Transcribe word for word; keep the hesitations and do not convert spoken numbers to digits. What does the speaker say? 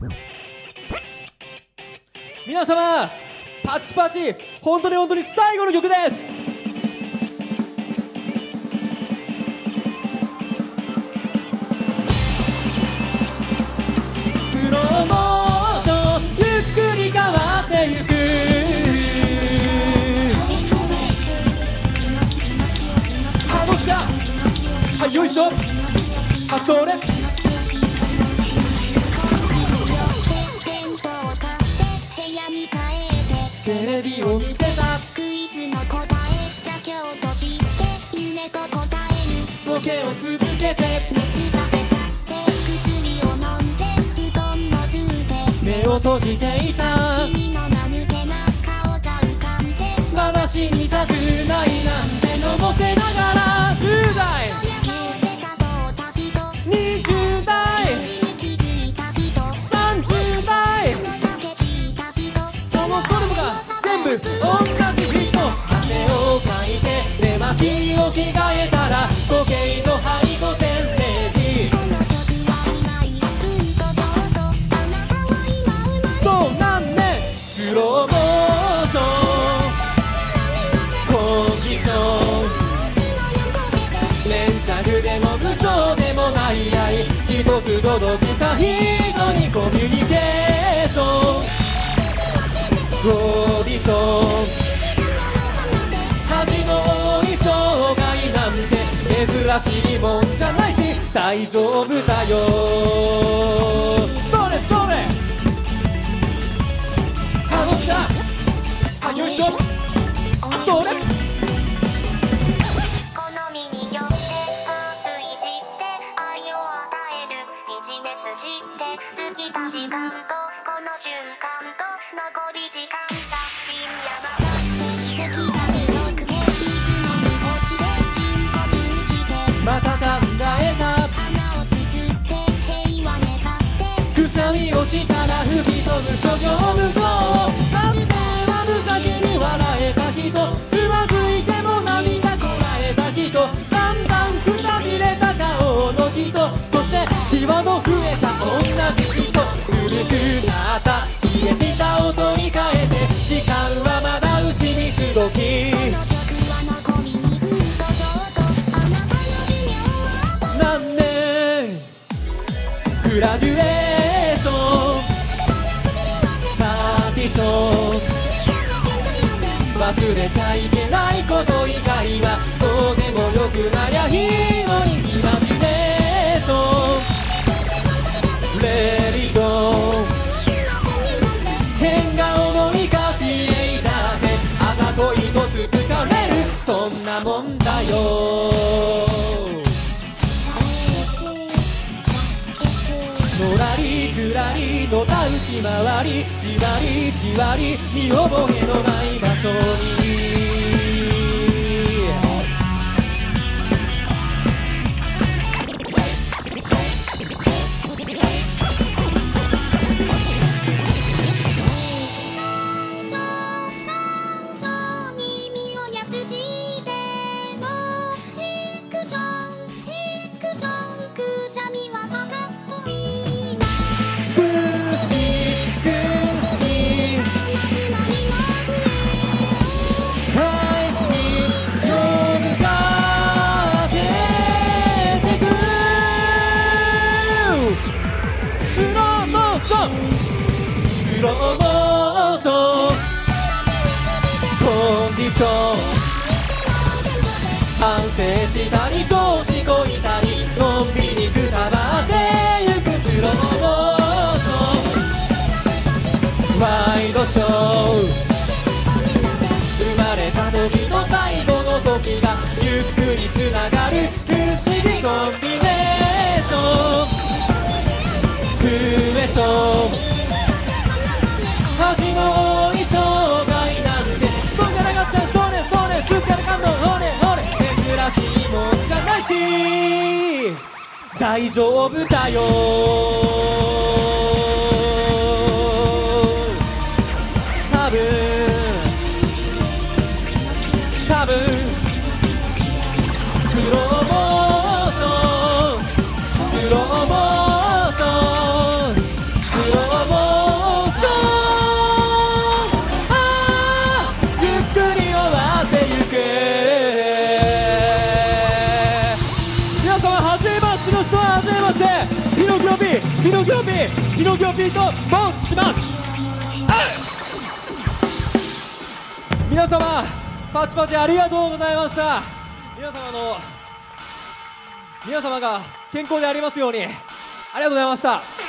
皆様パチパチ本当に本当に最後の曲です。スローモーションゆっくり変わってゆく。あ、どうした。はい、よいしょ。あ、それテレビを見てた。 クイズの答えだけ落として夢と答えるボケを続けて熱が出ちゃって薬を飲んで布団の上で目を閉じていた。 君の間抜けな顔が浮かんでまだ死にたくないなんてのぼせながらじゅう代にじゅう代さんじゅう代そのどれもが全部同じ人。汗をかいて寝巻きを着替えたら時計の針と全ページ。 この曲は今いっぷんとちょうどあなたは今生まれそうなんね。スローモーションコンディション連着でも無償でもない愛一つ届けた人にコミュニケーションオーディション恥の多い障害なんて珍しいもんじゃないし大丈夫だよ。それそれあのさあよいしょそれ好みによってパーツいじって愛を与えるビジネスして過ぎた時間とこの瞬間と残り時間が深夜また席が広くて水飲み干して深呼吸してまた考えた。 花をすすって平和願ってくしゃみをしたら吹き飛ぶ諸行無効。なんては無邪気に笑えた人つまずいても涙こらえた人だんだんくたびれた顔の人そしてシワの増えた同じ人古くなった冷えピタを取り替えて時間はまだ牛三つ時。 この曲は残りにふんとちょうどあなたの寿命はあと何年グラデュエーションパーティション忘れちゃいけないこと以外はどうでもよくなりゃいいのにグラデュエーションレディゴー変顔の生かしえいだってあざといとつつかれるそんなもんだよ。のらりくらりのたうち回りじわりじわり見覚えのない場所にスローモーションコンディション反省したり調子こいたりのんびりくたばってゆくスローモーションワイドショー生まれた時と最後の時がゆっくりつながる不思議コンビネーションクエスチョン恥の多い障害なんてそうじゃなかったそれそれすっかり感動ほれほれ珍しいもんじゃないし大丈夫だよ。多分多分スローモーションスローモーションスロー皆様初めましての人は初めましてピノキオ P ピノキオ P ピノキオ P と申します。皆様パチパチありがとうございました。皆様の皆様が健康でありますようにありがとうございました。